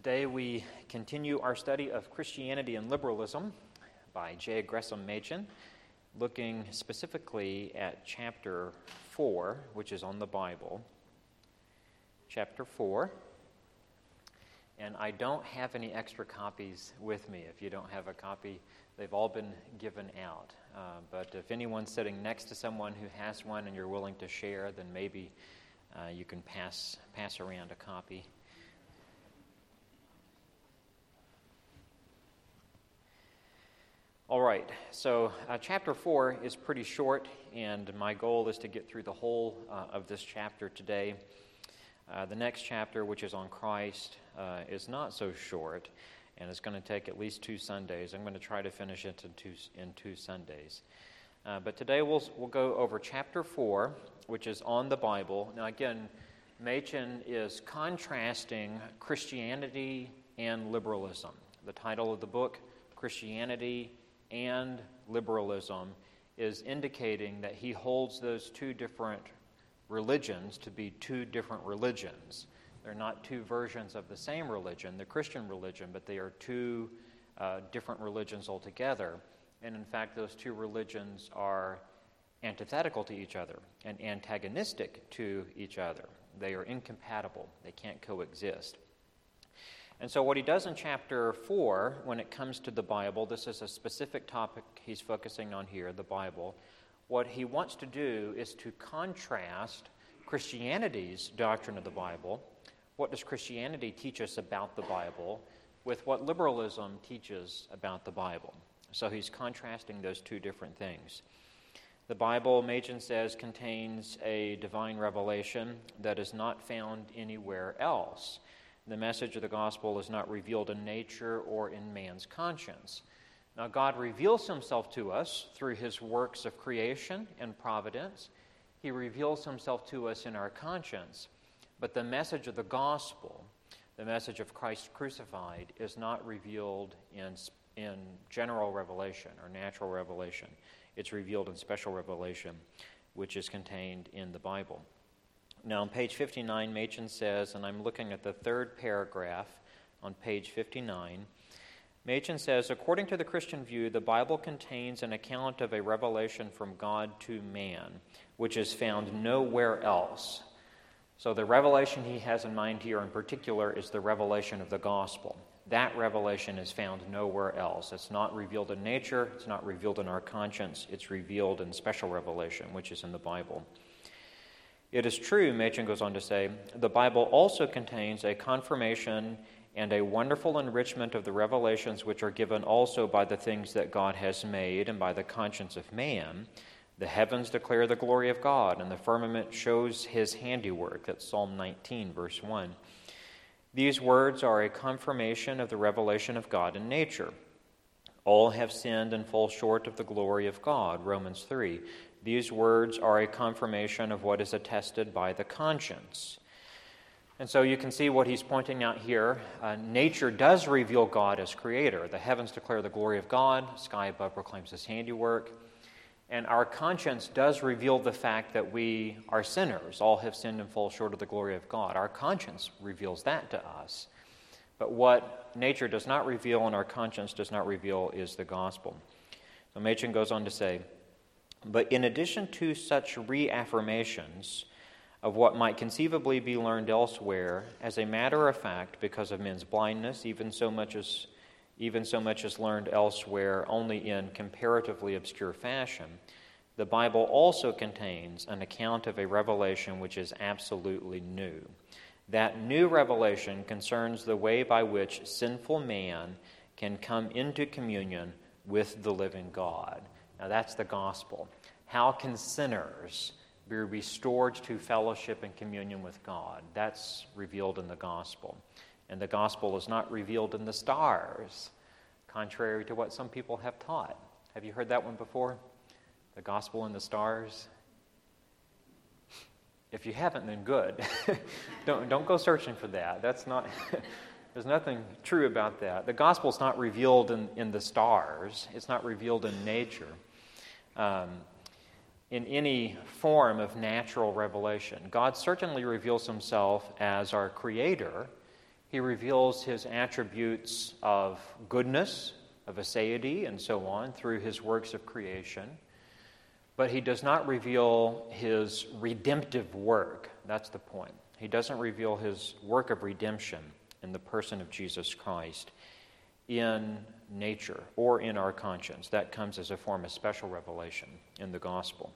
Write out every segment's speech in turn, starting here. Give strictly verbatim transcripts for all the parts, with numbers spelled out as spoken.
Today we continue our study of Christianity and Liberalism by J. Gresham Machen, looking specifically at chapter four, which is on the Bible. Chapter four. And I don't have any extra copies with me. If you don't have a copy, they've all been given out. Uh, but if anyone's sitting next to someone who has one and you're willing to share, then maybe uh, you can pass pass around a copy. All right, so uh, chapter four is pretty short, and my goal is to get through the whole uh, of this chapter today. Uh, the next chapter, which is on Christ, uh, is not so short, and it's going to take at least two Sundays. I'm going to try to finish it in two, in two Sundays. Uh, but today we'll we'll go over chapter four, which is on the Bible. Now again, Machen is contrasting Christianity and liberalism. The title of the book, Christianity and Liberalism, is indicating that he holds those two different religions to be two different religions. They're not two versions of the same religion, the Christian religion, but they are two uh, different religions altogether. And in fact, those two religions are antithetical to each other and antagonistic to each other. They are incompatible. They can't coexist. And so what he does in chapter four, when it comes to the Bible, this is a specific topic he's focusing on here, the Bible. What he wants to do is to contrast Christianity's doctrine of the Bible, what does Christianity teach us about the Bible, with what liberalism teaches about the Bible. So he's contrasting those two different things. The Bible, Machen says, contains a divine revelation that is not found anywhere else. The message of the gospel is not revealed in nature or in man's conscience. Now, God reveals himself to us through his works of creation and providence. He reveals himself to us in our conscience. But the message of the gospel, the message of Christ crucified, is not revealed in, in general revelation or natural revelation. It's revealed in special revelation, which is contained in the Bible. Now, on page fifty-nine, Machen says, and I'm looking at the third paragraph on page fifty-nine, Machen says, according to the Christian view, the Bible contains an account of a revelation from God to man, which is found nowhere else. So the revelation he has in mind here in particular is the revelation of the gospel. That revelation is found nowhere else. It's not revealed in nature. It's not revealed in our conscience. It's revealed in special revelation, which is in the Bible. It is true, Machen goes on to say, the Bible also contains a confirmation and a wonderful enrichment of the revelations which are given also by the things that God has made and by the conscience of man. The heavens declare the glory of God, and the firmament shows his handiwork. That's Psalm nineteen, verse one. These words are a confirmation of the revelation of God in nature. All have sinned and fall short of the glory of God, Romans three. These words are a confirmation of what is attested by the conscience. And so you can see what he's pointing out here. Uh, nature does reveal God as creator. The heavens declare the glory of God. The sky above proclaims his handiwork. And our conscience does reveal the fact that we are sinners. All have sinned and fall short of the glory of God. Our conscience reveals that to us. But what nature does not reveal and our conscience does not reveal is the gospel. So Machen goes on to say, but in addition to such reaffirmations of what might conceivably be learned elsewhere, as a matter of fact, because of men's blindness, even so much as even so much as learned elsewhere only in comparatively obscure fashion, the Bible also contains an account of a revelation which is absolutely new. That new revelation concerns the way by which sinful man can come into communion with the living God. Now that's the gospel. How can sinners be restored to fellowship and communion with God? That's revealed in the gospel. And the gospel is not revealed in the stars, contrary to what some people have taught. Have you heard that one before? The gospel in the stars? If you haven't, then good. don't don't go searching for that. That's not there's nothing true about that. The gospel's not revealed in, in the stars. It's not revealed in nature. Um, in any form of natural revelation. God certainly reveals himself as our creator. He reveals his attributes of goodness, of aseity, and so on through his works of creation. But he does not reveal his redemptive work. That's the point. He doesn't reveal his work of redemption in the person of Jesus Christ in nature or in our conscience. That comes as a form of special revelation in the gospel.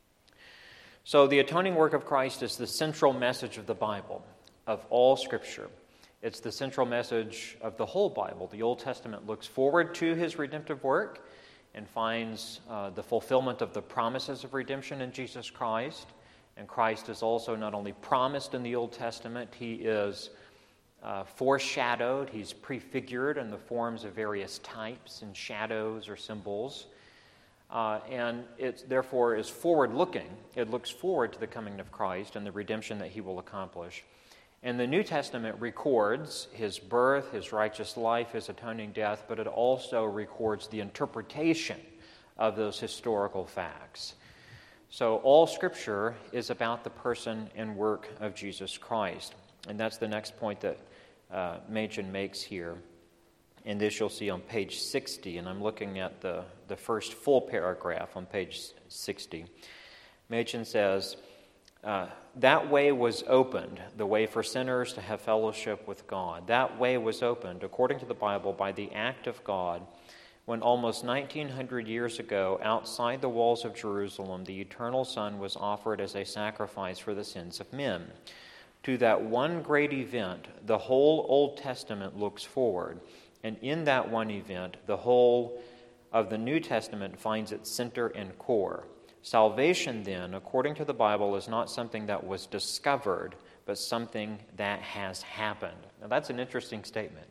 So the atoning work of Christ is the central message of the Bible, of all Scripture. It's the central message of the whole Bible. The Old Testament looks forward to his redemptive work and finds uh, the fulfillment of the promises of redemption in Jesus Christ. And Christ is also not only promised in the Old Testament, he is uh, foreshadowed, he's prefigured in the forms of various types and shadows or symbols. Uh, and it therefore is forward-looking. It looks forward to the coming of Christ and the redemption that he will accomplish. And the New Testament records his birth, his righteous life, his atoning death, but it also records the interpretation of those historical facts. So all Scripture is about the person and work of Jesus Christ. And that's the next point that uh, Machen makes here. And this you'll see on page sixty, and I'm looking at the, the first full paragraph on page sixty. Machen says, Uh, that way was opened, the way for sinners to have fellowship with God. That way was opened, according to the Bible, by the act of God, when almost nineteen hundred years ago, outside the walls of Jerusalem, the eternal Son was offered as a sacrifice for the sins of men. To that one great event, the whole Old Testament looks forward, and in that one event, the whole of the New Testament finds its center and core. Salvation, then, according to the Bible, is not something that was discovered, but something that has happened. Now, that's an interesting statement.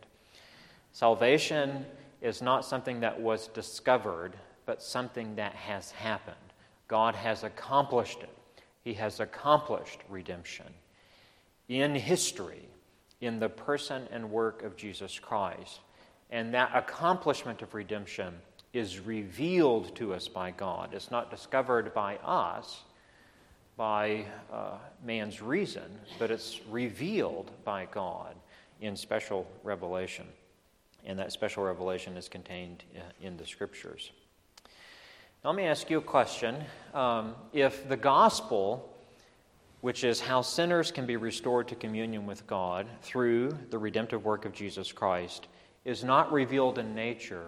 Salvation is not something that was discovered, but something that has happened. God has accomplished it. He has accomplished redemption in history, in the person and work of Jesus Christ. And that accomplishment of redemption is revealed to us by God. It's not discovered by us, by uh, man's reason, but it's revealed by God in special revelation. And that special revelation is contained in the Scriptures. Now, let me ask you a question. Um, if the gospel, which is how sinners can be restored to communion with God through the redemptive work of Jesus Christ, is not revealed in nature,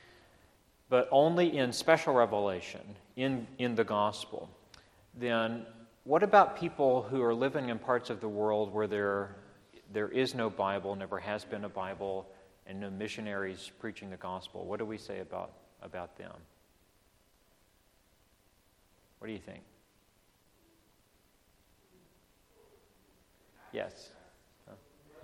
but only in special revelation, in, in the gospel, then what about people who are living in parts of the world where there, there is no Bible, never has been a Bible, and no missionaries preaching the gospel? What do we say about, about them? What do you think? Yes? Huh?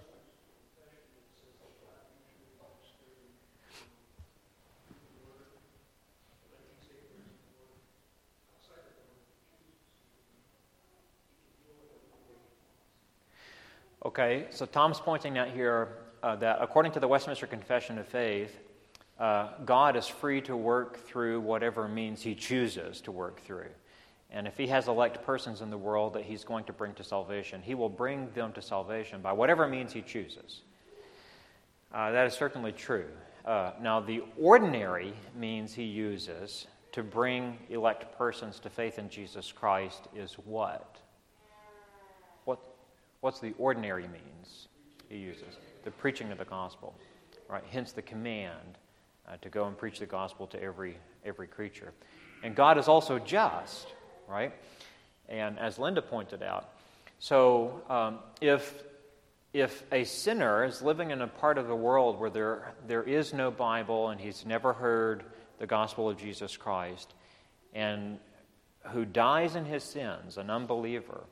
Okay, so Tom's pointing out here uh, that according to the Westminster Confession of Faith, uh, God is free to work through whatever means he chooses to work through. And if he has elect persons in the world that he's going to bring to salvation, he will bring them to salvation by whatever means he chooses. Uh, that is certainly true. Uh, now, the ordinary means he uses to bring elect persons to faith in Jesus Christ is what? What? What's the ordinary means he uses? The preaching of the gospel, right? Hence the command uh, to go and preach the gospel to every every creature. And God is also just, right? And as Linda pointed out, so um, if if a sinner is living in a part of the world where there there is no Bible and he's never heard the gospel of Jesus Christ, and who dies in his sins, an unbeliever,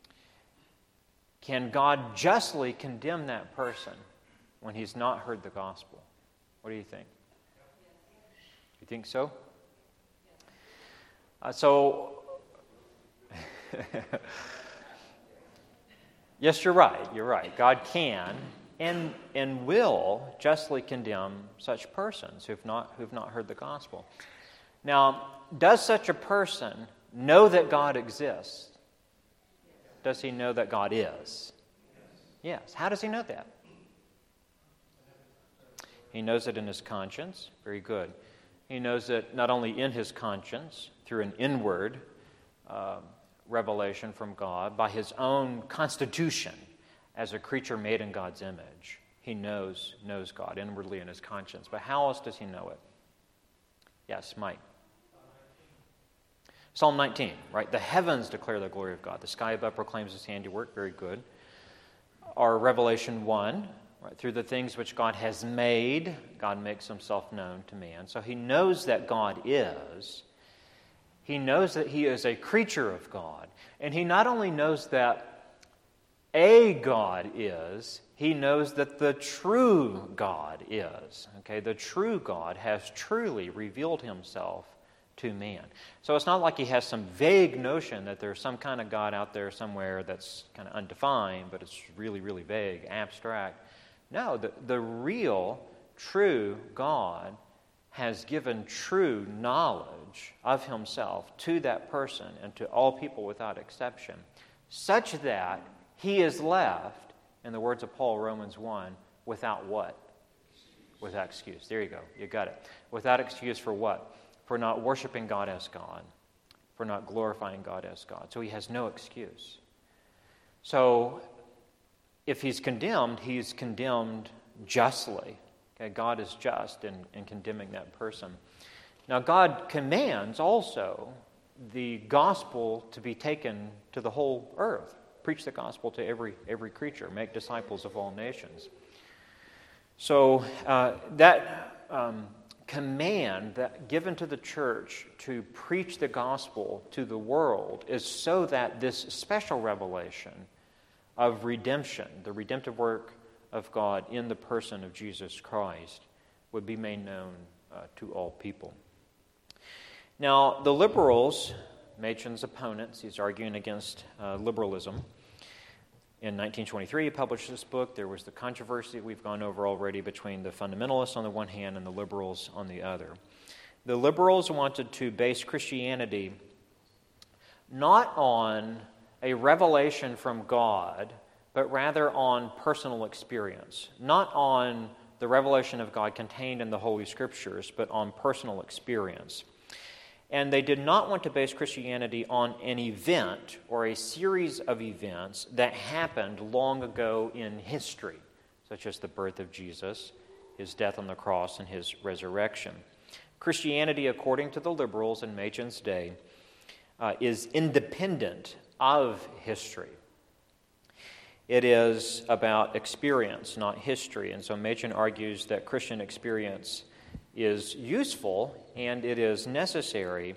can God justly condemn that person when he's not heard the gospel? What do you think? You think so? Uh, so, yes, you're right. You're right. God can and and will justly condemn such persons who've not who've not heard the gospel. Now, does such a person know that God exists? Does he know that God is? Yes. How does he know that? He knows it in his conscience. Very good. He knows it not only in his conscience, through an inward uh, revelation from God, by his own constitution as a creature made in God's image. He knows, knows God inwardly in his conscience. But how else does he know it? Yes, Mike. Psalm nineteen, right? The heavens declare the glory of God. The sky above proclaims his handiwork. Very good. Our Revelation one, right? Through the things which God has made, God makes himself known to man. So he knows that God is. He knows that he is a creature of God. And he not only knows that a God is, he knows that the true God is. Okay, the true God has truly revealed himself to man. So it's not like he has some vague notion that there's some kind of God out there somewhere that's kind of undefined, but it's really, really vague, abstract. No, the, the real, true God has given true knowledge of himself to that person and to all people without exception, such that he is left, in the words of Paul, Romans one, without what? Without excuse. There you go. You got it. Without excuse for what? For not worshiping God as God, for not glorifying God as God. So he has no excuse. So if he's condemned, he's condemned justly. Okay, God is just in, in condemning that person. Now, God commands also the gospel to be taken to the whole earth. Preach the gospel to every every creature. Make disciples of all nations. So uh, that um, command that given to the church to preach the gospel to the world is so that this special revelation of redemption, the redemptive work of God in the person of Jesus Christ, would be made known uh, to all people. Now, the liberals, Machen's opponents, he's arguing against uh, liberalism. In nineteen twenty-three, he published this book. There was the controversy we've gone over already between the fundamentalists on the one hand and the liberals on the other. The liberals wanted to base Christianity not on a revelation from God, but rather on personal experience. Not on the revelation of God contained in the Holy Scriptures, but on personal experience. And they did not want to base Christianity on an event or a series of events that happened long ago in history, such as the birth of Jesus, his death on the cross, and his resurrection. Christianity, according to the liberals in Machen's day, uh, is independent of history. It is about experience, not history. And so Machen argues that Christian experience is useful and it is necessary,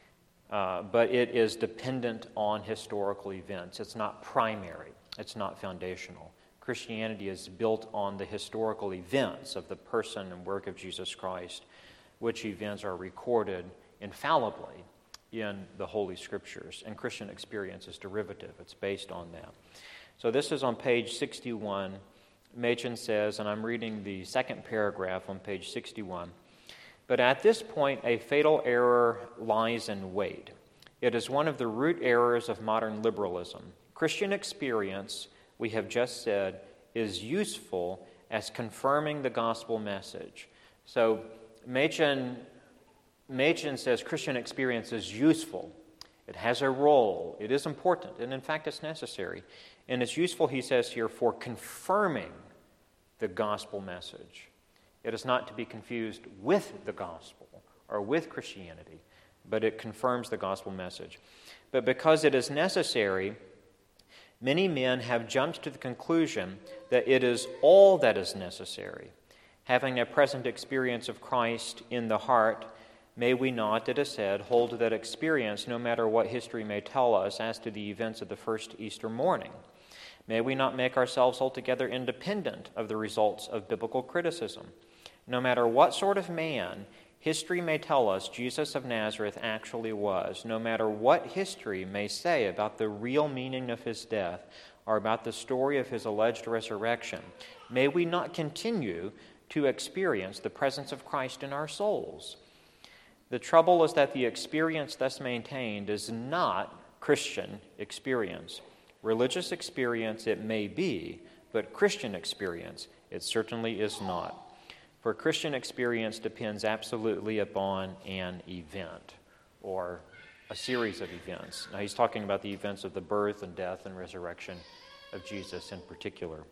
uh, but it is dependent on historical events. It's not primary. It's not foundational. Christianity is built on the historical events of the person and work of Jesus Christ, which events are recorded infallibly in the Holy Scriptures. And Christian experience is derivative. It's based on that. So this is on page sixty-one. Machen says, and I'm reading the second paragraph on page sixty-one, but at this point a fatal error lies in wait. It is one of the root errors of modern liberalism. Christian experience, we have just said, is useful as confirming the gospel message. So Machen, Machen says Christian experience is useful. It has a role. It is important, and in fact it's necessary. And it's useful, he says here, for confirming the gospel message. It is not to be confused with the gospel or with Christianity, but it confirms the gospel message. But because it is necessary, many men have jumped to the conclusion that it is all that is necessary. Having a present experience of Christ in the heart, may we not, it is said, hold that experience no matter what history may tell us as to the events of the first Easter morning. May we not make ourselves altogether independent of the results of biblical criticism. No matter what sort of man history may tell us Jesus of Nazareth actually was, no matter what history may say about the real meaning of his death or about the story of his alleged resurrection, may we not continue to experience the presence of Christ in our souls. The trouble is that the experience thus maintained is not Christian experience. Religious experience it may be, but Christian experience it certainly is not. For Christian experience depends absolutely upon an event or a series of events. Now he's talking about the events of the birth and death and resurrection of Jesus in particular.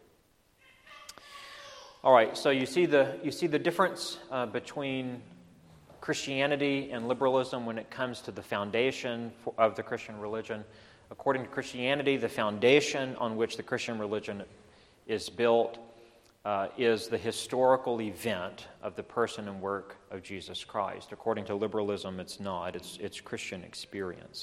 All right, so you see the you see the difference uh, between Christianity and liberalism when it comes to the foundation for, of the Christian religion. According to Christianity, the foundation on which the Christian religion is built uh, is the historical event of the person and work of Jesus Christ. According to liberalism, it's not. It's, it's Christian experience.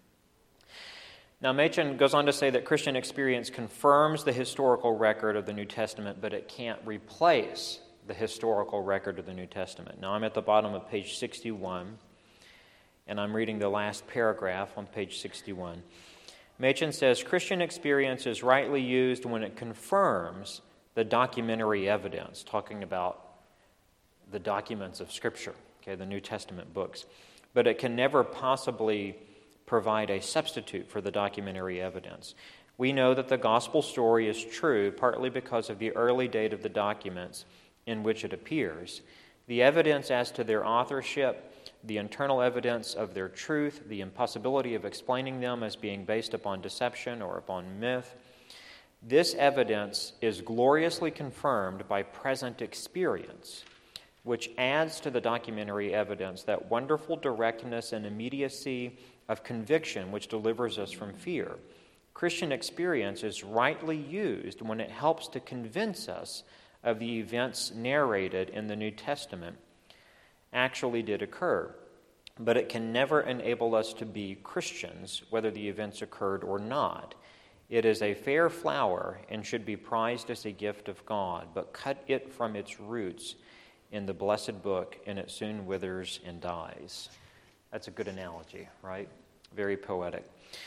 Now, Machen goes on to say that Christian experience confirms the historical record of the New Testament, but it can't replace the historical record of the New Testament. Now, I'm at the bottom of page sixty-one, and I'm reading the last paragraph on page sixty-one. Machen says, Christian experience is rightly used when it confirms the documentary evidence, talking about the documents of Scripture, okay, the New Testament books. But it can never possibly provide a substitute for the documentary evidence. We know that the gospel story is true partly because of the early date of the documents in which it appears. The evidence as to their authorship, the internal evidence of their truth, the impossibility of explaining them as being based upon deception or upon myth, this evidence is gloriously confirmed by present experience, which adds to the documentary evidence that wonderful directness and immediacy of conviction which delivers us from fear. Christian experience is rightly used when it helps to convince us of the events narrated in the New Testament actually did occur. But it can never enable us to be Christians, whether the events occurred or not. It is a fair flower and should be prized as a gift of God, but cut it from its roots in the blessed book, and it soon withers and dies. That's a good analogy, right? Very poetic.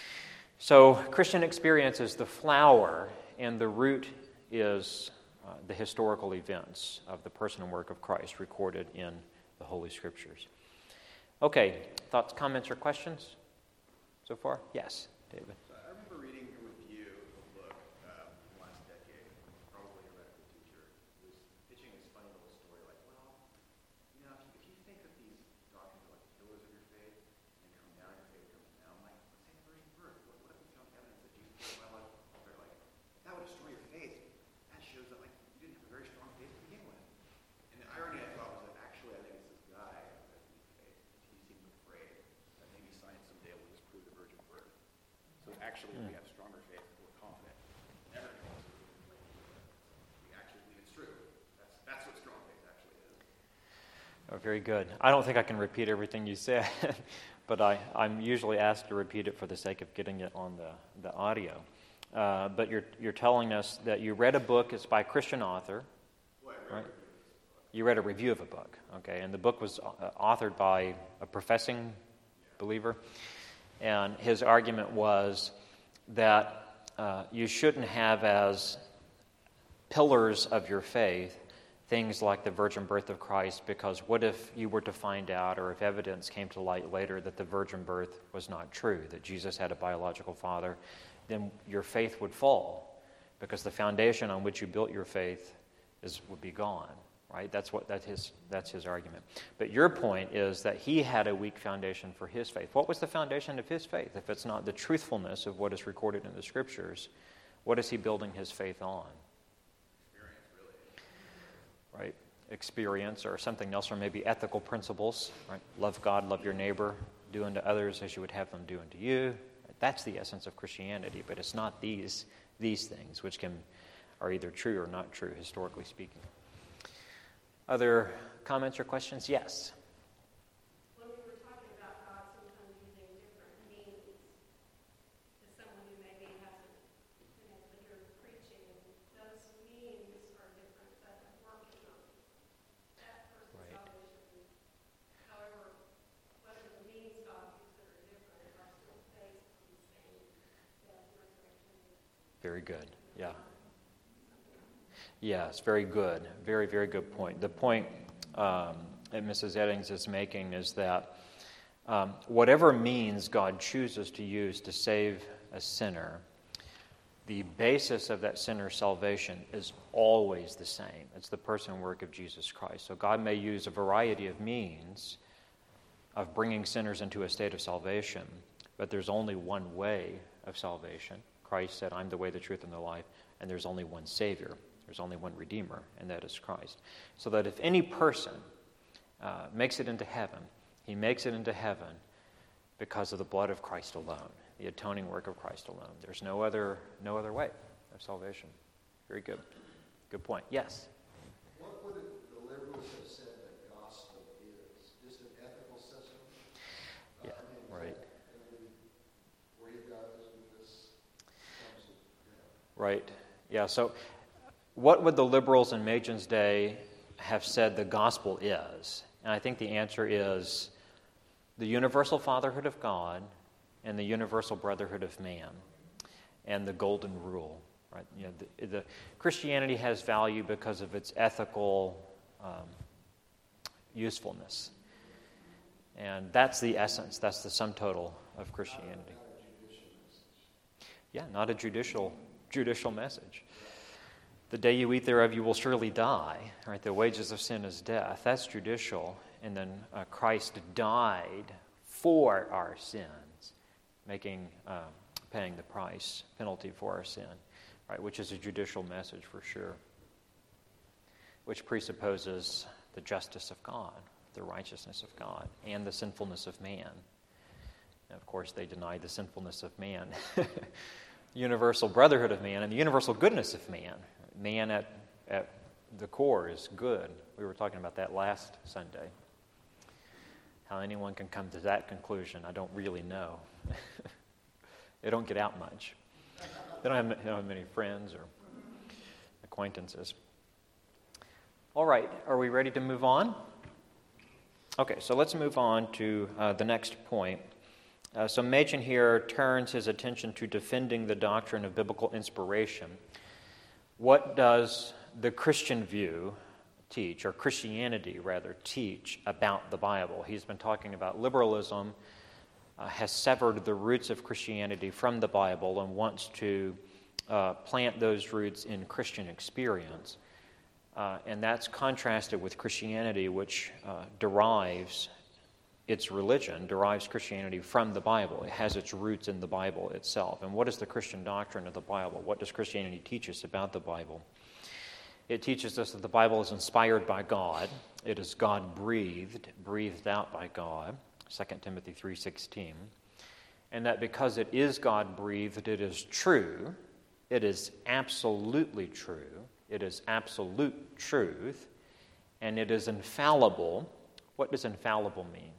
So Christian experience is the flower, and the root is uh, the historical events of the person and work of Christ recorded in the Holy Scriptures. Okay, thoughts, comments, or questions so far? Yes, David. So I remember reading a review of a book uh, last decade, probably a medical teacher, who was pitching this funny little story like, well, you know, if you think that these doctrines are like pillars of your faith, and come down, your faith comes down, like, let's say the virgin birth. What, what if we found evidence that Jesus was biological? They're like, that would destroy your faith. That shows that, like, you didn't have a very strong faith to begin with. And the irony I thought was that actually I think it's this guy that needs faith. He seems afraid that maybe science someday will disprove the virgin birth. So actually, mm. we have stronger faith, we're confident. Everything else is we actually believe it's true. That's that's what strong faith actually is. Oh, very good. I don't think I can repeat everything you said, but I, I'm usually asked to repeat it for the sake of getting it on the, the audio. Uh, but you're you're telling us that you read a book, it's by a Christian author, well, right? You read a review of a book, okay, and the book was uh, authored by a professing believer, and his argument was that uh, you shouldn't have as pillars of your faith things like the virgin birth of Christ, because what if you were to find out, or if evidence came to light later that the virgin birth was not true, that Jesus had a biological father, then your faith would fall, because the foundation on which you built your faith is would be gone. Right? That's what that his that's his argument. But your point is that he had a weak foundation for his faith. What was the foundation of his faith? If it's not the truthfulness of what is recorded in the Scriptures, what is he building his faith on? Experience, really. Right? Experience, or something else, or maybe ethical principles. Right? Love God, love your neighbor, do unto others as you would have them do unto you. That's the essence of Christianity. But it's not these these things which can are either true or not true, historically speaking. Other comments or questions? Yes. When we were talking about God sometimes using different means to someone who maybe hasn't been able to hear the preaching, those means are different that are working on that person's Right. salvation. However, whether the means God uses are different, are still based on the same death, resurrection. Very good. Yeah. Yes, very good. Very, very good point. The point um, that Missus Eddings is making is that um, whatever means God chooses to use to save a sinner, the basis of that sinner's salvation is always the same. It's the person and work of Jesus Christ. So God may use a variety of means of bringing sinners into a state of salvation, but there's only one way of salvation. Christ said, I'm the way, the truth, and the life, and there's only one Savior. There's only one Redeemer, and that is Christ. So that if any person uh, makes it into heaven, he makes it into heaven because of the blood of Christ alone, the atoning work of Christ alone. There's no other no other way of salvation. Very good. Good point. Yes? What would it, the liberals have said the gospel is? Just an ethical system? Yeah, uh, I mean, right. That, where you got this with this comes of, you know. Right. Yeah, so what would the liberals in Machen's day have said the gospel is? And I think the answer is the universal fatherhood of God and the universal brotherhood of man and the golden rule. Right? You know, the, the Christianity has value because of its ethical um, usefulness. And that's the essence, that's the sum total of Christianity. Yeah, not a judicial judicial message. The day you eat thereof, you will surely die. Right? The wages of sin is death. That's judicial. And then uh, Christ died for our sins, making, uh, paying the price, penalty for our sin, right? Which is a judicial message for sure, which presupposes the justice of God, the righteousness of God, and the sinfulness of man. And of course, they denied the sinfulness of man, universal brotherhood of man, and the universal goodness of man. Man at, at the core is good. We were talking about that last Sunday. How anyone can come to that conclusion, I don't really know. They don't get out much. They don't have, they don't have many friends or acquaintances. All right, are we ready to move on? Okay, so let's move on to uh, the next point. Uh, so Machen here turns his attention to defending the doctrine of biblical inspiration. What does the Christian view teach, or Christianity rather, teach about the Bible? He's been talking about liberalism uh, has severed the roots of Christianity from the Bible and wants to uh, plant those roots in Christian experience. Uh, and that's contrasted with Christianity, which uh, derives its religion, derives Christianity from the Bible. It has its roots in the Bible itself. And what is the Christian doctrine of the Bible? What does Christianity teach us about the Bible? It teaches us that the Bible is inspired by God. It is God-breathed, breathed out by God, Second Timothy three sixteen. And that because it is God-breathed, it is true. It is absolutely true. It is absolute truth. And it is infallible. What does infallible mean?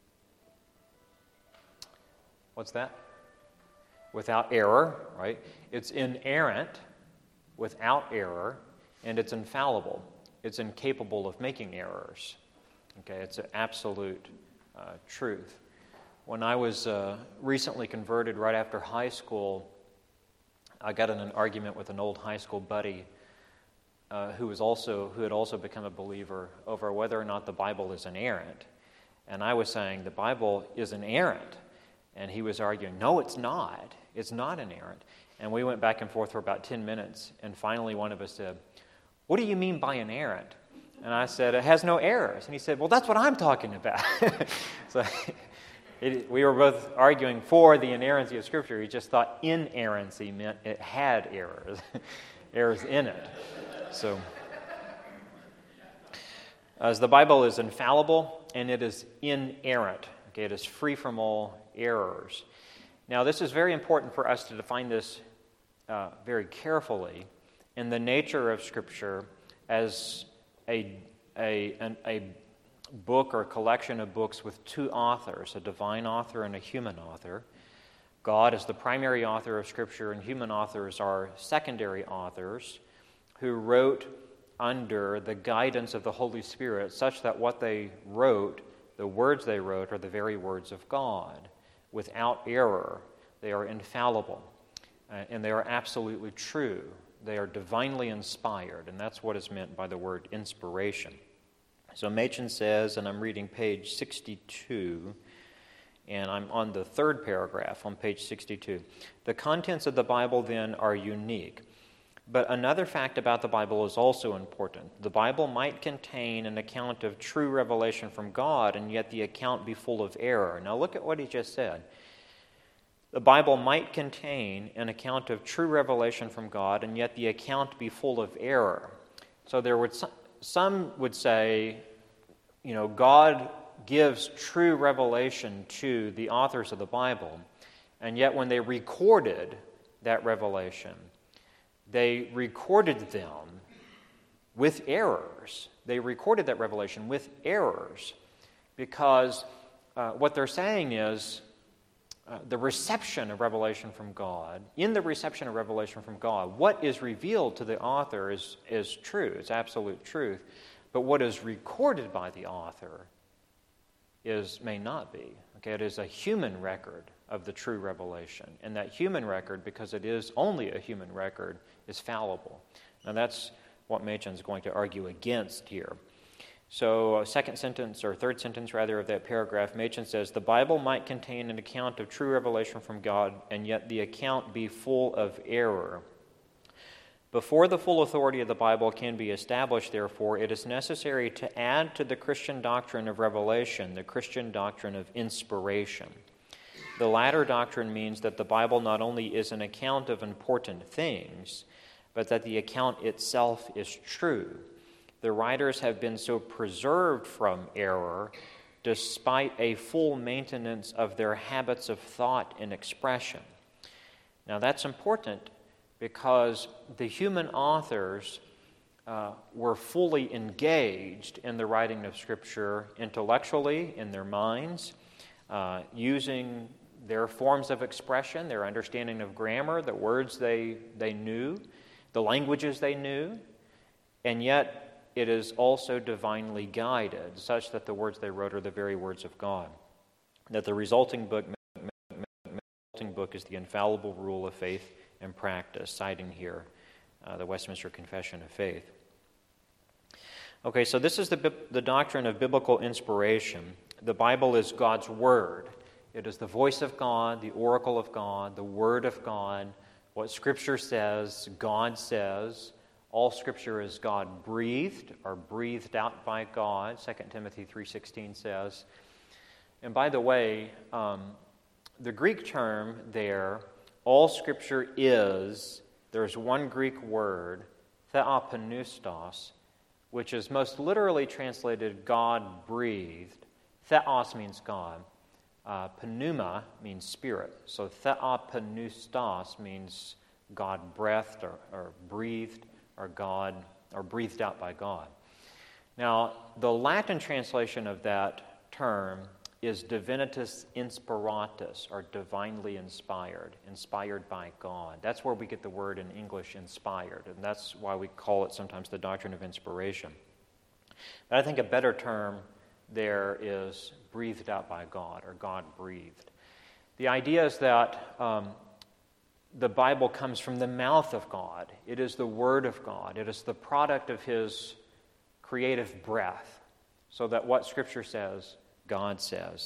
What's that? Without error, right? It's inerrant, without error, and it's infallible. It's incapable of making errors. Okay, it's an absolute uh, truth. When I was uh, recently converted right after high school, I got in an argument with an old high school buddy uh, who was also who had also become a believer over whether or not the Bible is inerrant. And I was saying the Bible is inerrant. And he was arguing, no, it's not. It's not inerrant. And we went back and forth for about ten minutes, and finally one of us said, what do you mean by inerrant? And I said, it has no errors. And he said, well, that's what I'm talking about. So it, we were both arguing for the inerrancy of Scripture. He just thought inerrancy meant it had errors, errors in it. So as the Bible is infallible, and it is inerrant. Okay, it is free from all errors. Now, this is very important for us to define this uh, very carefully in the nature of Scripture as a, a, an, a book or collection of books with two authors, a divine author and a human author. God is the primary author of Scripture, and human authors are secondary authors who wrote under the guidance of the Holy Spirit, such that what they wrote, the words they wrote, are the very words of God, without error. They are infallible, uh, and they are absolutely true. They are divinely inspired, and that's what is meant by the word inspiration. So Machen says, and I'm reading page sixty-two And I'm on the third paragraph on page sixty-two. The contents of the Bible, then, are unique. But another fact about the Bible is also important. The Bible might contain an account of true revelation from God, and yet the account be full of error. Now look at what he just said. The Bible might contain an account of true revelation from God, and yet the account be full of error. So there would some would say, you know, God gives true revelation to the authors of the Bible, and yet when they recorded that revelation, they recorded them with errors. They recorded that revelation with errors because uh, what they're saying is uh, the reception of revelation from God, in the reception of revelation from God, what is revealed to the author is, is true, it's absolute truth, but what is recorded by the author is may not be. Okay, it is a human record of the true revelation, and that human record, because it is only a human record, is fallible. Now that's what Machen's going to argue against here. So, uh, second sentence, or third sentence rather, of that paragraph, Machen says, the Bible might contain an account of true revelation from God, and yet the account be full of error. Before the full authority of the Bible can be established, therefore, it is necessary to add to the Christian doctrine of revelation the Christian doctrine of inspiration. The latter doctrine means that the Bible not only is an account of important things, but that the account itself is true. The writers have been so preserved from error despite a full maintenance of their habits of thought and expression. Now that's important because the human authors uh, were fully engaged in the writing of Scripture intellectually, in their minds, uh, using their forms of expression, their understanding of grammar, the words they, they knew, the languages they knew, and yet it is also divinely guided, such that the words they wrote are the very words of God. That the resulting book, resulting book is the infallible rule of faith and practice, citing here uh, the Westminster Confession of Faith. Okay, so this is the, the doctrine of biblical inspiration. The Bible is God's Word. It is the voice of God, the oracle of God, the Word of God. What Scripture says, God says. All Scripture is God-breathed, or breathed out by God, Second Timothy three sixteen says. And by the way, um, the Greek term there, all Scripture is, there's one Greek word, theopneustos, which is most literally translated God-breathed. Theos means God. Uh, pneuma means spirit. So theopneustos means God-breathed or, or breathed or God, or breathed out by God. Now, the Latin translation of that term is divinitas inspiratus, or divinely inspired, inspired by God. That's where we get the word in English inspired, and that's why we call it sometimes the doctrine of inspiration. But I think a better term there is breathed out by God, or God-breathed. The idea is that um, the Bible comes from the mouth of God. It is the Word of God. It is the product of His creative breath, so that what Scripture says, God says.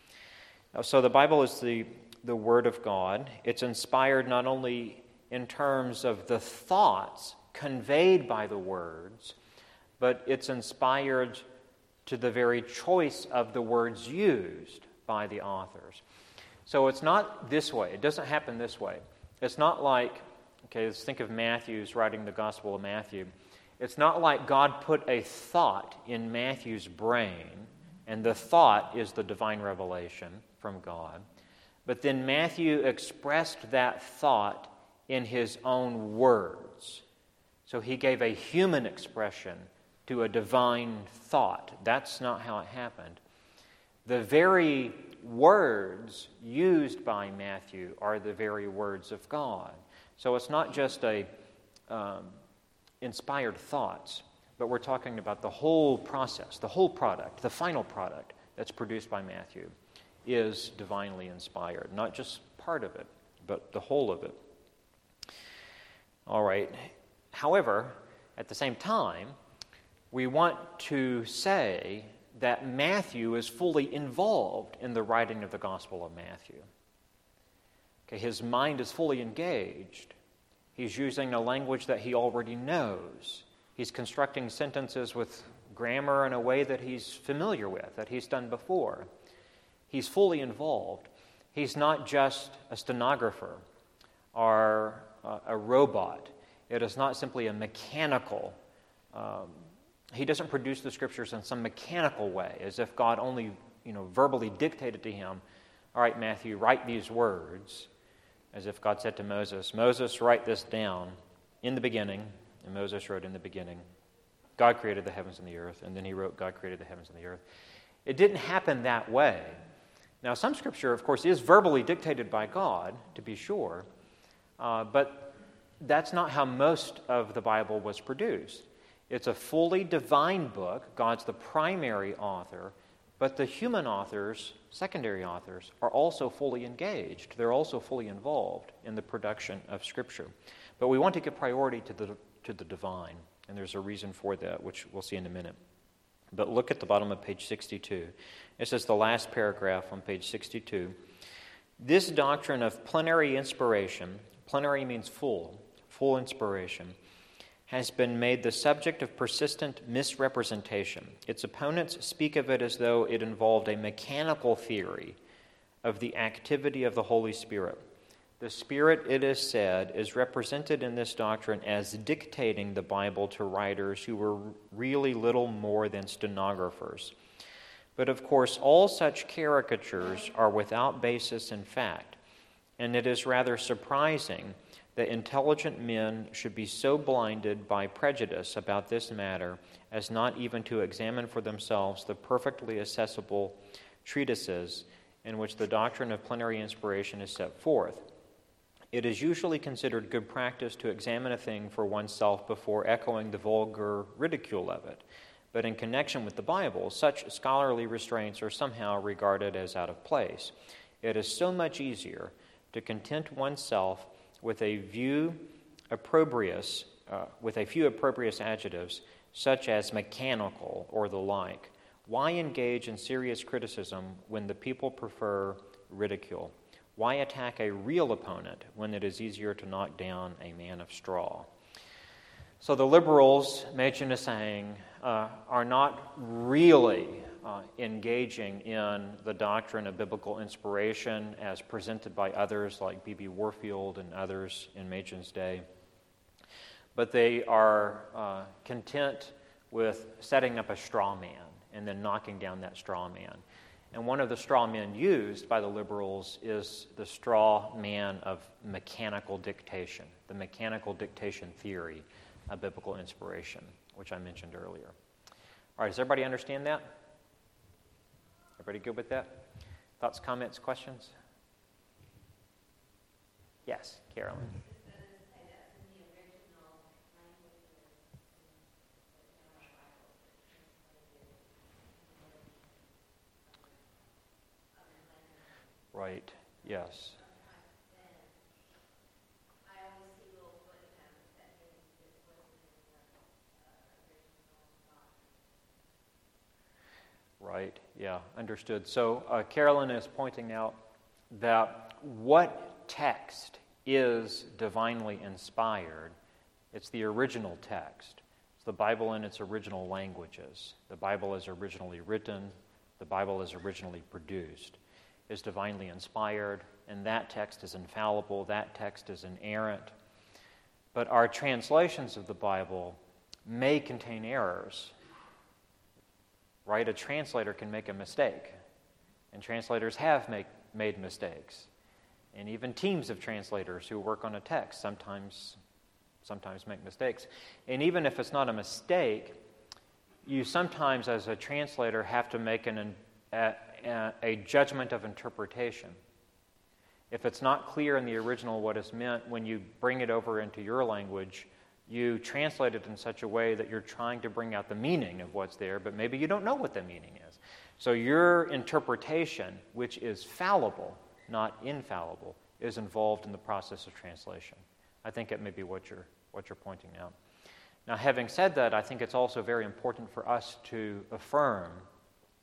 So the Bible is the, the Word of God. It's inspired not only in terms of the thoughts conveyed by the words, but it's inspired to the very choice of the words used by the authors. So it's not this way. It doesn't happen this way. It's not like, okay, let's think of Matthew's writing the Gospel of Matthew. It's not like God put a thought in Matthew's brain, and the thought is the divine revelation from God. But then Matthew expressed that thought in his own words. So he gave a human expression to a divine thought. That's not how it happened. The very words used by Matthew are the very words of God. So it's not just a um, inspired thoughts, but we're talking about the whole process, the whole product, the final product that's produced by Matthew is divinely inspired. Not just part of it, but the whole of it. All right. However, at the same time, we want to say that Matthew is fully involved in the writing of the Gospel of Matthew. Okay, his mind is fully engaged. He's using a language that he already knows. He's constructing sentences with grammar in a way that he's familiar with, that he's done before. He's fully involved. He's not just a stenographer or uh, a robot. It is not simply a mechanical. Um, he doesn't produce the Scriptures in some mechanical way, as if God only, you know, verbally dictated to him, all right, Matthew, write these words, as if God said to Moses, Moses, write this down in the beginning, and Moses wrote in the beginning, God created the heavens and the earth, and then he wrote, God created the heavens and the earth. It didn't happen that way. Now, some Scripture, of course, is verbally dictated by God, to be sure, uh, but that's not how most of the Bible was produced. It's a fully divine book. God's the primary author, but the human authors, secondary authors, are also fully engaged. They're also fully involved in the production of Scripture. But we want to give priority to the to the divine, and there's a reason for that, which we'll see in a minute. But look at the bottom of page sixty-two. This is the last paragraph on page sixty-two. This doctrine of plenary inspiration, plenary means full, full inspiration, has been made the subject of persistent misrepresentation. Its opponents speak of it as though it involved a mechanical theory of the activity of the Holy Spirit. The Spirit, it is said, is represented in this doctrine as dictating the Bible to writers who were really little more than stenographers. But of course, all such caricatures are without basis in fact, and it is rather surprising that intelligent men should be so blinded by prejudice about this matter as not even to examine for themselves the perfectly accessible treatises in which the doctrine of plenary inspiration is set forth. It is usually considered good practice to examine a thing for oneself before echoing the vulgar ridicule of it. But in connection with the Bible, such scholarly restraints are somehow regarded as out of place. It is so much easier to content oneself with a view opprobrious, uh, with a few opprobrious adjectives, such as mechanical or the like. Why engage in serious criticism when the people prefer ridicule? Why attack a real opponent when it is easier to knock down a man of straw? So the liberals, Machen is saying, uh, are not really uh, engaging in the doctrine of biblical inspiration as presented by others like B B Warfield and others in Machen's day. But they are uh, content with setting up a straw man and then knocking down that straw man. And one of the straw men used by the liberals is the straw man of mechanical dictation, the mechanical dictation theory of biblical inspiration, which I mentioned earlier. All right, does everybody understand that? Everybody good with that? Thoughts, comments, questions? Yes, Carolyn. Right, yes. Right, yeah, understood. So uh, Carolyn is pointing out that what text is divinely inspired? It's the original text. It's the Bible in its original languages. The Bible is originally written. The Bible is originally produced. Is divinely inspired, and that text is infallible, that text is inerrant. But our translations of the Bible may contain errors, right? A translator can make a mistake, and translators have make, made mistakes. And even teams of translators who work on a text sometimes, sometimes make mistakes. And even if it's not a mistake, you sometimes, as a translator, have to make an a, a judgment of interpretation. If it's not clear in the original what is meant, when you bring it over into your language, you translate it in such a way that you're trying to bring out the meaning of what's there, but maybe you don't know what the meaning is. So your interpretation, which is fallible, not infallible, is involved in the process of translation. I think it may be what you're, what you're pointing out. Now, having said that, I think it's also very important for us to affirm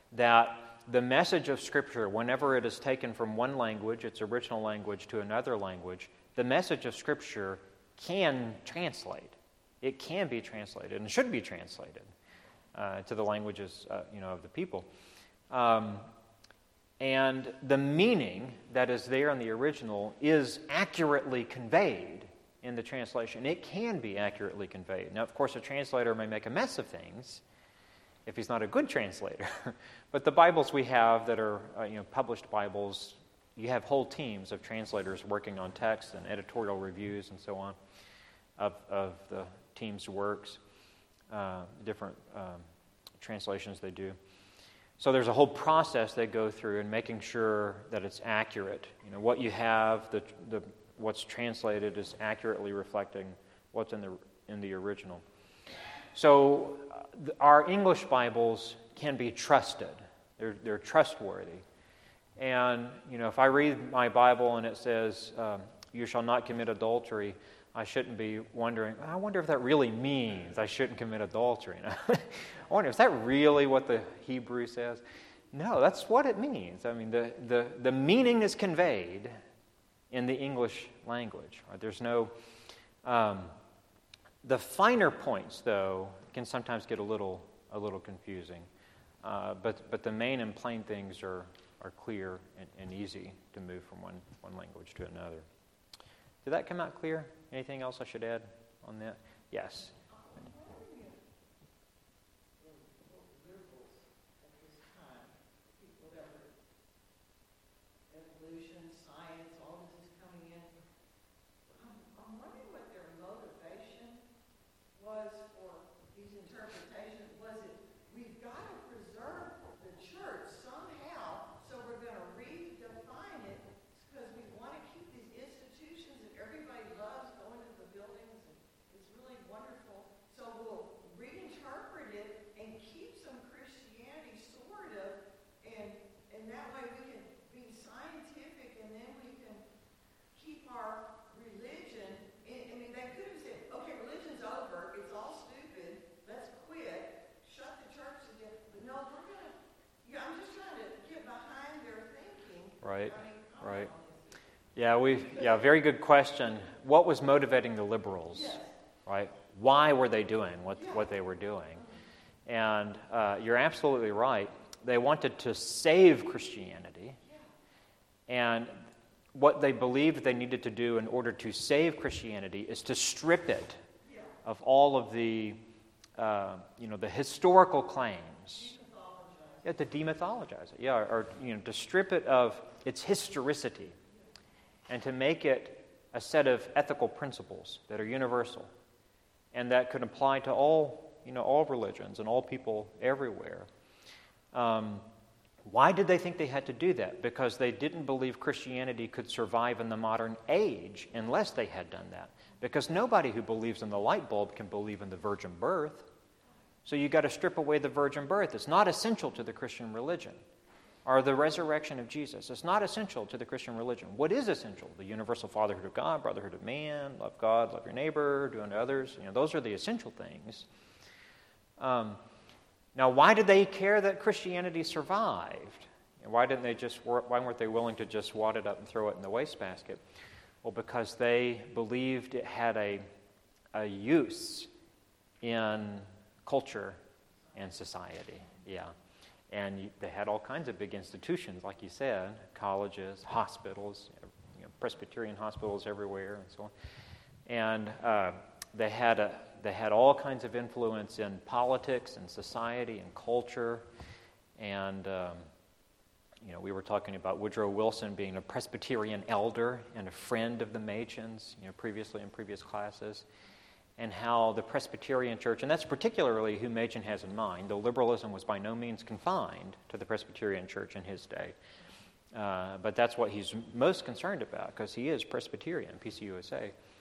that the message of Scripture, whenever it is taken from one language, its original language, to another language, the message of Scripture can translate. It can be translated and should be translated uh, to the languages uh, you know, of the people. Um, and the meaning that is there in the original is accurately conveyed in the translation. It can be accurately conveyed. Now, of course, a translator may make a mess of things if he's not a good translator. But the Bibles we have that are uh, you know, published Bibles, you have whole teams of translators working on text and editorial reviews and so on of, of the team's works, uh, different um, translations they do. So there's a whole process they go through in making sure that it's accurate. You know, what you have, the the what's translated is accurately reflecting what's in the in the original. So uh, the, our English Bibles can be trusted. They're they're trustworthy. And you know, if I read my Bible and it says, um, "You shall not commit adultery," I shouldn't be wondering, I wonder if that really means I shouldn't commit adultery. I wonder, is that really what the Hebrew says? No, that's what it means. I mean, the, the, the meaning is conveyed in the English language. Right? There's no... Um, the finer points, though, can sometimes get a little a little confusing. Uh, but, but the main and plain things are, are clear and, and easy to move from one, one language to another. Did that come out clear? Anything else I should add on that? Yes. Right, right. Yeah, we yeah, very good question. What was motivating the liberals? Right? Why were they doing what, what they were doing? And uh, you're absolutely right. They wanted to save Christianity. And what they believed they needed to do in order to save Christianity is to strip it of all of the, uh, you know, the historical claims. Yeah, to demythologize it. Yeah, or, or you know, to strip it of its historicity and to make it a set of ethical principles that are universal and that could apply to all, you know, all religions and all people everywhere. Um, why did they think they had to do that? Because they didn't believe Christianity could survive in the modern age unless they had done that. Because nobody who believes in the light bulb can believe in the virgin birth. So you've got to strip away the virgin birth. It's not essential to the Christian religion. Or the resurrection of Jesus. It's not essential to the Christian religion. What is essential? The universal fatherhood of God, brotherhood of man, love God, love your neighbor, do unto others. You know, those are the essential things. Um, now, why did they care that Christianity survived? Why didn't they just? Why weren't they willing to just wad it up and throw it in the wastebasket? Well, because they believed it had a a use in culture and society. Yeah. And they had all kinds of big institutions, like you said, colleges, hospitals, you know, Presbyterian hospitals everywhere, and so on. And uh, they had a, they had all kinds of influence in politics and society and culture. And um, you know, we were talking about Woodrow Wilson being a Presbyterian elder and a friend of the Machins, you know, previously in previous classes. And how the Presbyterian Church, and that's particularly who Machen has in mind, though liberalism was by no means confined to the Presbyterian Church in his day. Uh, but that's what he's most concerned about, because he is Presbyterian, P C U S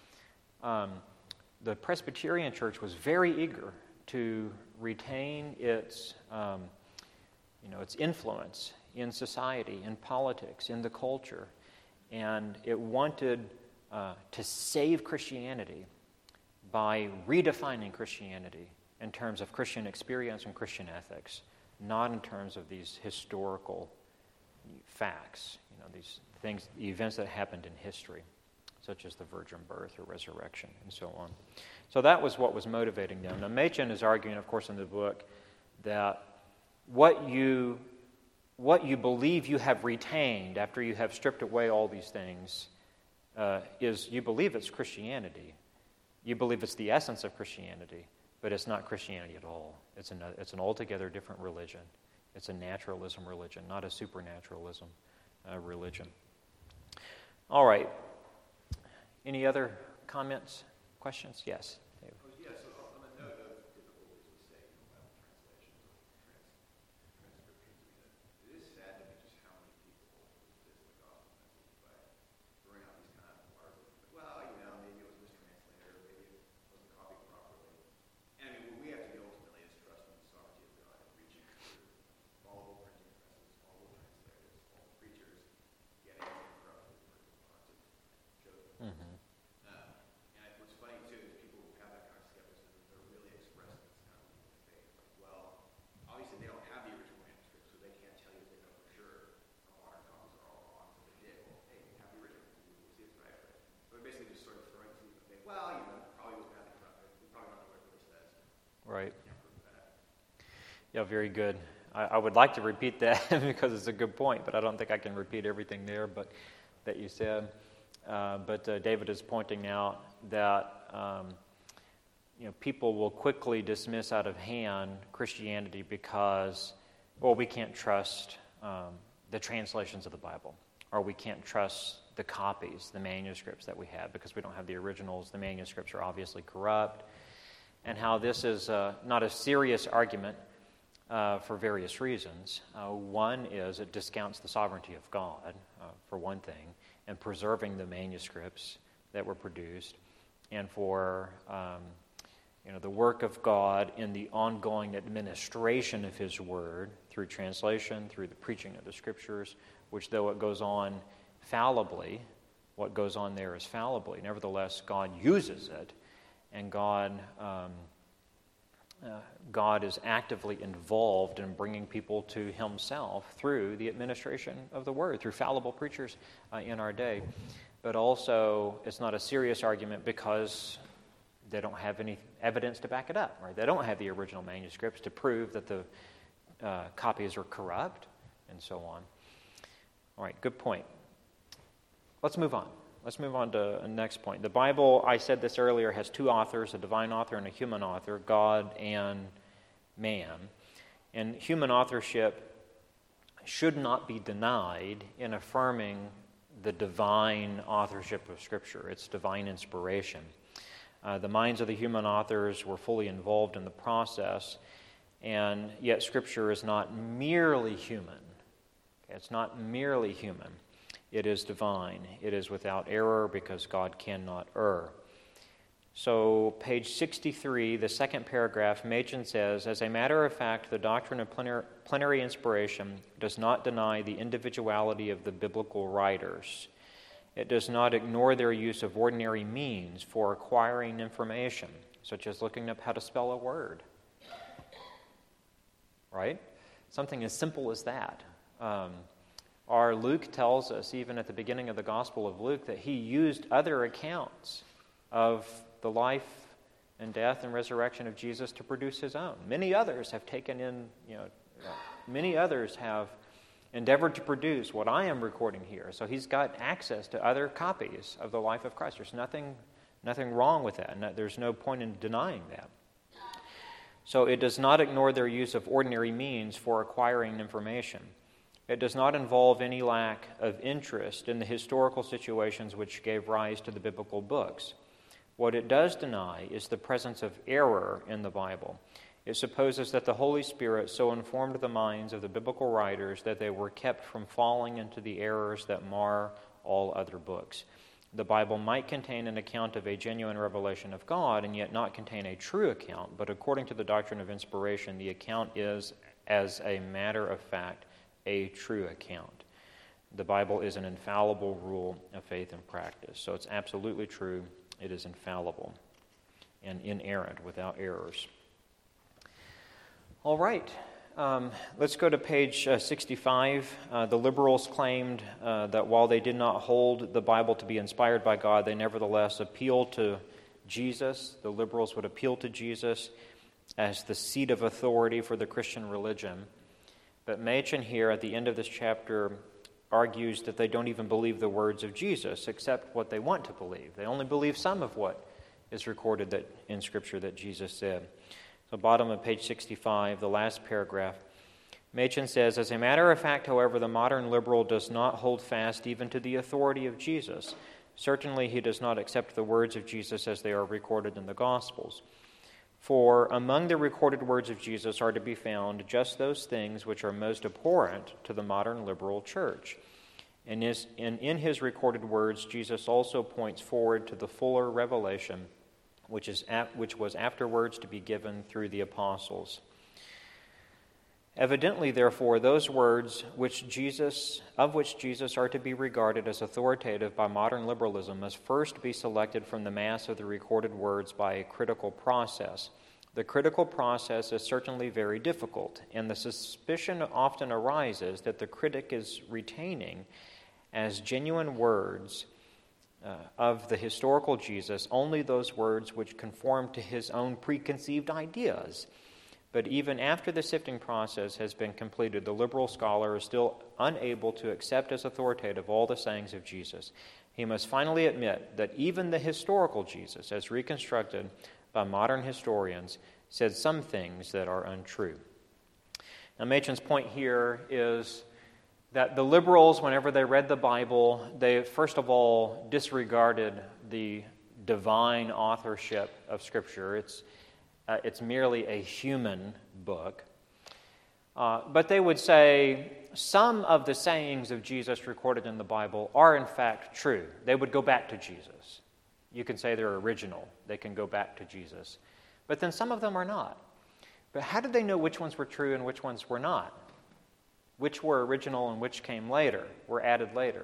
A. Um, the Presbyterian Church was very eager to retain its, um, you know, its influence in society, in politics, in the culture, and it wanted uh, to save Christianity by redefining Christianity in terms of Christian experience and Christian ethics not in terms of these historical facts, you know, these things, the events that happened in history, such as the virgin birth or resurrection and so on. So that was what was motivating them. Now, Machen is arguing, of course, in the book that what you what you believe you have retained after you have stripped away all these things uh, is you believe it's Christianity. You believe it's the essence of Christianity, but it's not Christianity at all. It's an, it's an altogether different religion. It's a naturalism religion, not a supernaturalism uh, religion. All right. Any other comments, questions? Yes. David. Oh, yeah, so on the note of difficulties with saying about translations or trans, transcriptions, it is sad to me just how many people resist the gospel message by throwing out these kind of words. Well, you know, maybe it was mistranslated, or maybe it wasn't copied properly. And I mean, what we have to do ultimately is trust in the sovereignty of God and reaching through all the printing presses, all the translators, all the preachers, getting it corrupted for the lots of chosen. Mm-hmm. Um, and I, what's funny too is people who have that kind of skepticism, they're really expressing this kind of leap of faith. Like, well, obviously they don't have the original manuscript, so they can't tell you they know for sure the modern copies are all wrong. So they did. Well, hey, we have the original. We'll see if it's right. Right? So they're basically just sort of throwing this leap of faith. Well, you know, probably was badly corrupted. We probably don't know what it really says. Right. Can't prove that. Yeah, very good. I, I would like to repeat that because it's a good point, but I don't think I can repeat everything there but that you said. Uh, but uh, David is pointing out that um, you know, people will quickly dismiss out of hand Christianity because, well, we can't trust um, the translations of the Bible, or we can't trust the copies, the manuscripts that we have, because we don't have the originals. The manuscripts are obviously corrupt, and how this is uh, not a serious argument uh, for various reasons. Uh, one is it discounts the sovereignty of God, uh, for one thing, and preserving the manuscripts that were produced, and for um, you know the work of God in the ongoing administration of His Word through translation, through the preaching of the Scriptures, which though it goes on fallibly, what goes on there is fallibly. Nevertheless, God uses it, and God um, uh, God is actively involved in bringing people to Himself through the administration of the Word, through fallible preachers uh, in our day. But also, it's not a serious argument because they don't have any evidence to back it up, right? They don't have the original manuscripts to prove that the uh, copies are corrupt, and so on. All right, good point. Let's move on. Let's move on to the next point. The Bible, I said this earlier, has two authors, a divine author and a human author, God and man. And human authorship should not be denied in affirming the divine authorship of Scripture, its divine inspiration. Uh, the minds of the human authors were fully involved in the process, and yet Scripture is not merely human. It's not merely human. It is divine. It is without error because God cannot err. So, page sixty-three, the second paragraph, Machen says, as a matter of fact, the doctrine of plenar- plenary inspiration does not deny the individuality of the biblical writers. It does not ignore their use of ordinary means for acquiring information, such as looking up how to spell a word. Right? Something as simple as that. Um, Our Luke tells us, even at the beginning of the Gospel of Luke, that he used other accounts of the life and death and resurrection of Jesus to produce his own. Many others have taken in, you know, many others have endeavored to produce what I am recording here. So he's got access to other copies of the life of Christ. There's nothing, nothing wrong with that, and there's no point in denying that. So it does not ignore their use of ordinary means for acquiring information. It does not involve any lack of interest in the historical situations which gave rise to the biblical books. What it does deny is the presence of error in the Bible. It supposes that the Holy Spirit so informed the minds of the biblical writers that they were kept from falling into the errors that mar all other books. The Bible might contain an account of a genuine revelation of God and yet not contain a true account, but according to the doctrine of inspiration, the account is, as a matter of fact, a true account. The Bible is an infallible rule of faith and practice. So it's absolutely true. It is infallible and inerrant, without errors. All right. Um, let's go to page uh, sixty-five. Uh, the liberals claimed uh, that while they did not hold the Bible to be inspired by God, they nevertheless appealed to Jesus. The liberals would appeal to Jesus as the seat of authority for the Christian religion. But Machen here at the end of this chapter argues that they don't even believe the words of Jesus, except what they want to believe. They only believe some of what is recorded that in Scripture that Jesus said. So bottom of page sixty-five, the last paragraph, Machen says, as a matter of fact, however, the modern liberal does not hold fast even to the authority of Jesus. Certainly he does not accept the words of Jesus as they are recorded in the Gospels. For among the recorded words of Jesus are to be found just those things which are most abhorrent to the modern liberal church. And in his recorded words, Jesus also points forward to the fuller revelation which is which was afterwards to be given through the apostles. Evidently, therefore, those words which Jesus, of which Jesus are to be regarded as authoritative by modern liberalism must first be selected from the mass of the recorded words by a critical process. The critical process is certainly very difficult, and the suspicion often arises that the critic is retaining as genuine words Uh, of the historical Jesus, only those words which conform to his own preconceived ideas. But even after the sifting process has been completed, the liberal scholar is still unable to accept as authoritative all the sayings of Jesus. He must finally admit that even the historical Jesus, as reconstructed by modern historians, said some things that are untrue. Now, Machen's point here is that the liberals, whenever they read the Bible, they first of all disregarded the divine authorship of Scripture. It's, uh, it's merely a human book. Uh, but they would say some of the sayings of Jesus recorded in the Bible are in fact true. They would go back to Jesus. You can say they're original. They can go back to Jesus. But then some of them are not. But how did they know which ones were true and which ones were not? Which were original and which came later, were added later?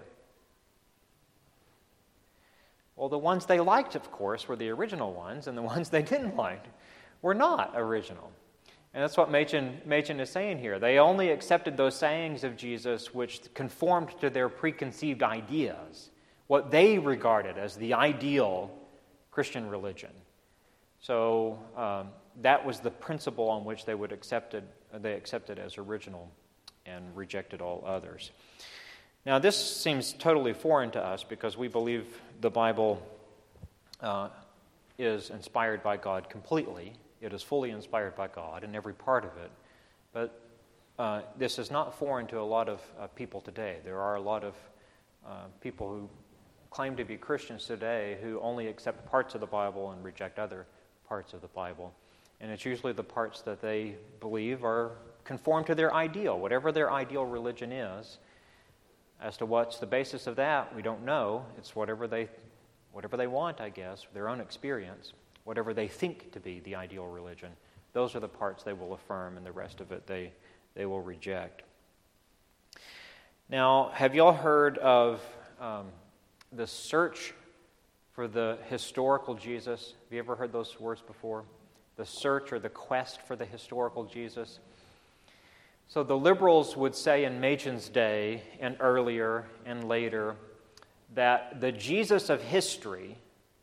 Well, the ones they liked, of course, were the original ones, and the ones they didn't like were not original. And that's what Machen, Machen is saying here. They only accepted those sayings of Jesus which conformed to their preconceived ideas, what they regarded as the ideal Christian religion. So um, that was the principle on which they would accept it, they accepted as original and rejected all others. Now, this seems totally foreign to us because we believe the Bible uh, is inspired by God completely. It is fully inspired by God in every part of it. But uh, this is not foreign to a lot of uh, people today. There are a lot of uh, people who claim to be Christians today who only accept parts of the Bible and reject other parts of the Bible. And it's usually the parts that they believe are conform to their ideal, whatever their ideal religion is. As to what's the basis of that, we don't know. It's whatever they whatever they want, I guess, their own experience, whatever they think to be the ideal religion. Those are the parts they will affirm, and the rest of it they, they will reject. Now, have you all heard of um, the search for the historical Jesus? Have you ever heard those words before? The search or the quest for the historical Jesus? So the liberals would say in Machen's day and earlier and later that the Jesus of history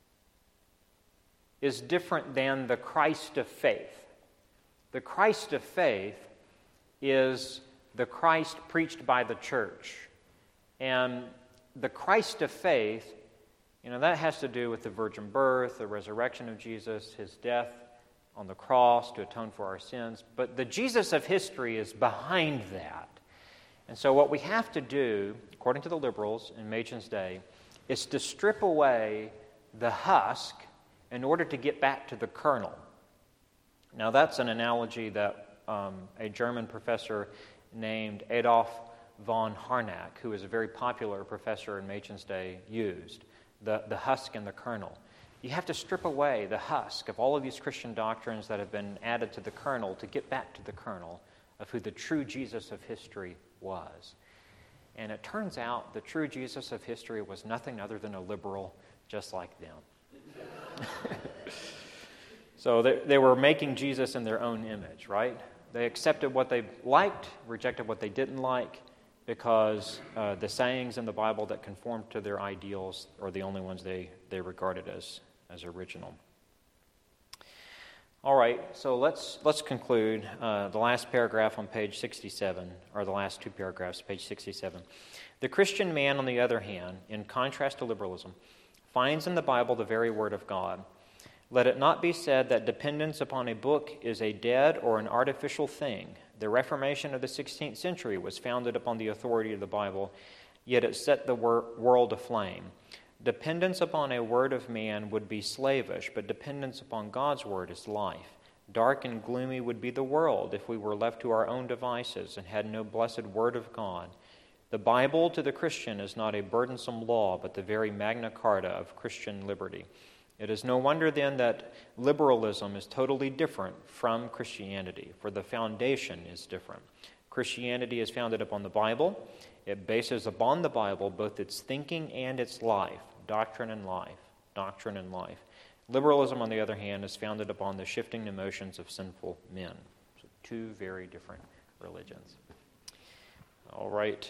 is different than the Christ of faith. The Christ of faith is the Christ preached by the church. And the Christ of faith, you know, that has to do with the virgin birth, the resurrection of Jesus, his death on the cross to atone for our sins. But the Jesus of history is behind that. And so what we have to do, according to the liberals in Machen's day, is to strip away the husk in order to get back to the kernel. Now that's an analogy that um, a German professor named Adolf von Harnack, who is a very popular professor in Machen's day, used, the, the husk and the kernel. You have to strip away the husk of all of these Christian doctrines that have been added to the kernel to get back to the kernel of who the true Jesus of history was. And it turns out the true Jesus of history was nothing other than a liberal just like them. So they, they were making Jesus in their own image, right? They accepted what they liked, rejected what they didn't like, because uh, the sayings in the Bible that conformed to their ideals are the only ones they, they regarded as, as original. All right, so let's let's conclude uh, the last paragraph on page sixty-seven, or the last two paragraphs, page sixty-seven. The Christian man, on the other hand, in contrast to liberalism, finds in the Bible the very word of God. Let it not be said that dependence upon a book is a dead or an artificial thing. The Reformation of the sixteenth century was founded upon the authority of the Bible, yet it set the wor- world aflame. Dependence upon a word of man would be slavish, but dependence upon God's word is life. Dark and gloomy would be the world if we were left to our own devices and had no blessed word of God. The Bible to the Christian is not a burdensome law, but the very Magna Carta of Christian liberty. It is no wonder then that liberalism is totally different from Christianity, for the foundation is different. Christianity is founded upon the Bible. It bases upon the Bible both its thinking and its life, doctrine and life, doctrine and life. Liberalism, on the other hand, is founded upon the shifting emotions of sinful men. So two very different religions. All right.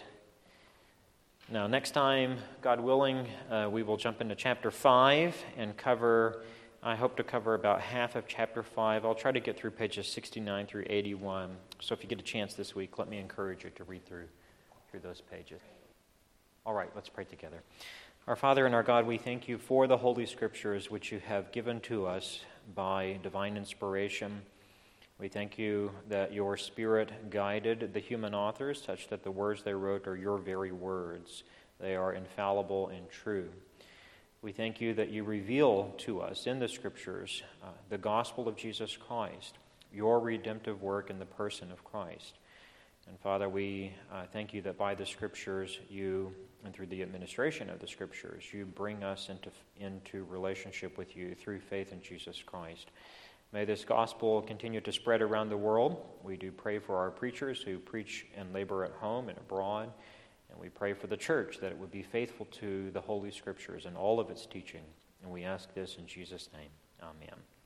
Now, next time, God willing, uh, we will jump into chapter five and cover, I hope to cover about half of chapter five. I'll try to get through pages sixty-nine through eighty-one. So if you get a chance this week, let me encourage you to read through through those pages. All right, let's pray together. Our Father and our God, we thank you for the Holy Scriptures which you have given to us by divine inspiration. We thank you that your Spirit guided the human authors such that the words they wrote are your very words. They are infallible and true. We thank you that you reveal to us in the Scriptures uh, the gospel of Jesus Christ, your redemptive work in the person of Christ. And Father, we uh, thank you that by the Scriptures you, and through the administration of the Scriptures, you bring us into, into relationship with you through faith in Jesus Christ. May this gospel continue to spread around the world. We do pray for our preachers who preach and labor at home and abroad. And we pray for the church that it would be faithful to the Holy Scriptures and all of its teaching. And we ask this in Jesus' name. Amen.